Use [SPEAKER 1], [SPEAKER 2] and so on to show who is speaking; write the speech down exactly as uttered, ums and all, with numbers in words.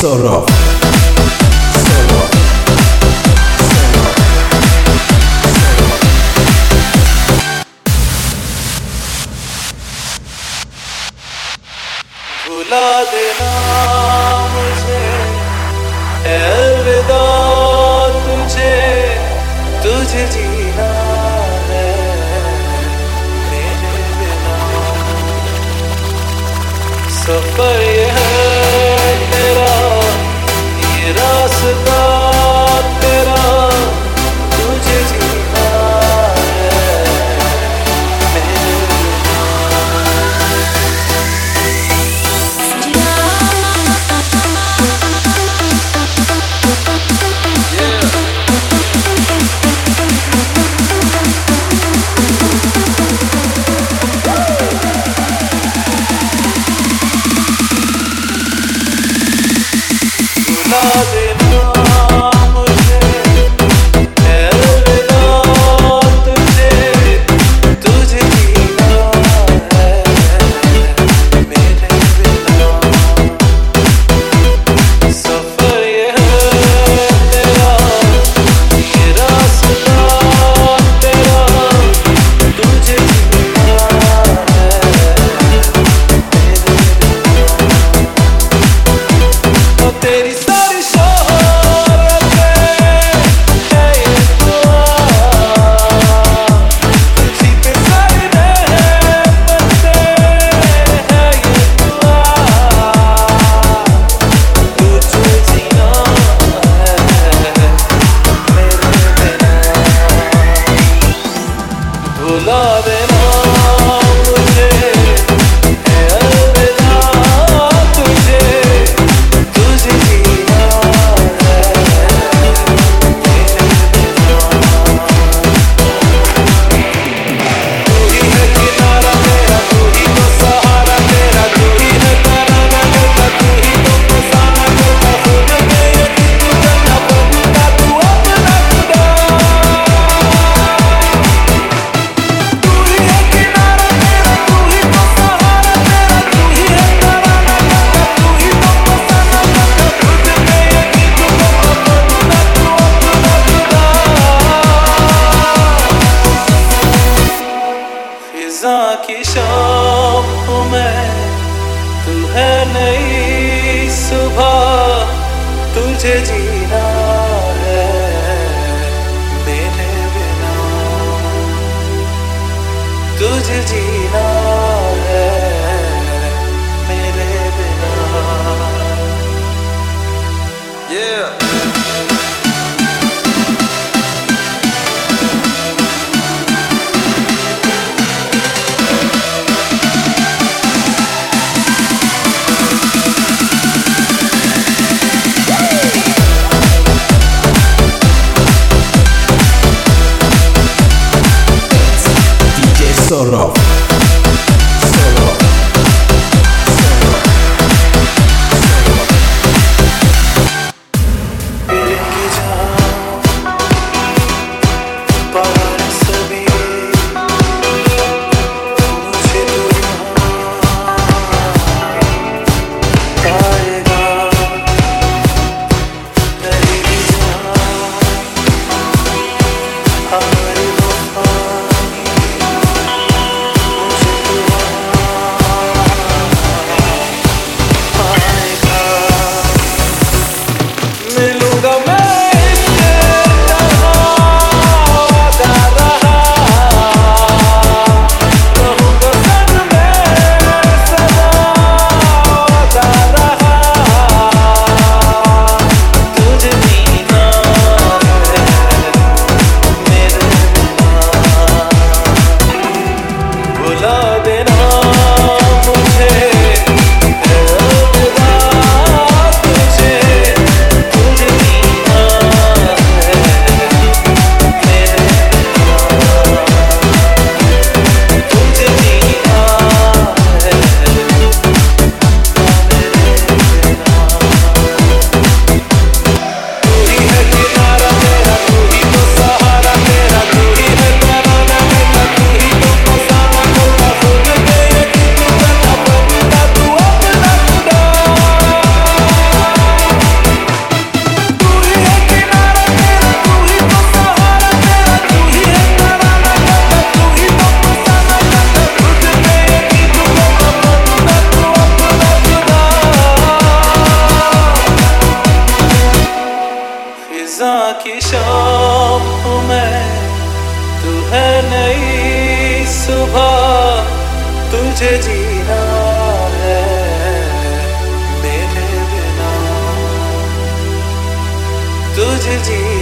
[SPEAKER 1] So rough.
[SPEAKER 2] भुला देना मुझे, अलविदा तुझे, तुझे जीना है मेरे बिना। सफर ये है तेरा, ये रास्ता तेरा, तुझे जीना है मेरे बिना। भुला देना मुझे, अलविदा तुझे, तुझे जीना है मेरे बिना। सफर ये है तेरा, ये रास्ता तेरा, तुझे जीना है मेरे बिना। ओ तेरी सारी शोहरतें है ये दुआ, तुझी पे सारी रहमतें है ये दुआ, तुझे जीना है मेरे बिना। भुला देना मुझे, अलविदा तुझे, तुझे जीना है मेरे बिना। तू ही है किनारा मेरा, तू ही तो सहारा मेरा, तू ही है तराना मेरा, तू ही तो फसाना मेरा। खुद में यकीन तू करना बनता तू अपना खुदा। तू ही है किनारा मेरा, तू ही तो सहारा मेरा, तू ही है तराना मेरा, तू ही तो फसाना मेरा। खुद में यकीन तू करना बनता तू अपना खुदा। फिजा की शाम हूँ मैं, तू है नई सुबह, तुझे जीना है मेरे बिना। तुझे जीना है मेरे बिना। Yeah.
[SPEAKER 1] D J So rough. So rough.
[SPEAKER 2] दिल की जान पास भी मुझे तो पाएगा। तेरी जान हमारी वफा मुझे तो तुझे जीना है मेरे बिना, तुझे जी